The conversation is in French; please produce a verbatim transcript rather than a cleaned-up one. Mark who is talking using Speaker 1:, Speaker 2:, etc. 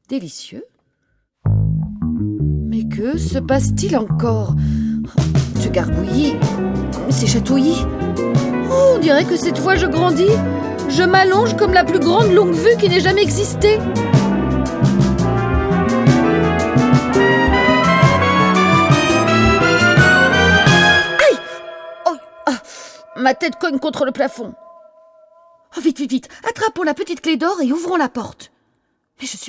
Speaker 1: délicieux. Mais que se passe-t-il encore ? Ce gargouillis, c'est chatouillis. Oh, on dirait que cette fois je grandis. Je m'allonge comme la plus grande longue-vue qui n'ait jamais existé. Aïe ! Oh, ah, ma tête cogne contre le plafond. Oh, vite, vite, vite, attrapons la petite clé d'or et ouvrons la porte. Mais je suis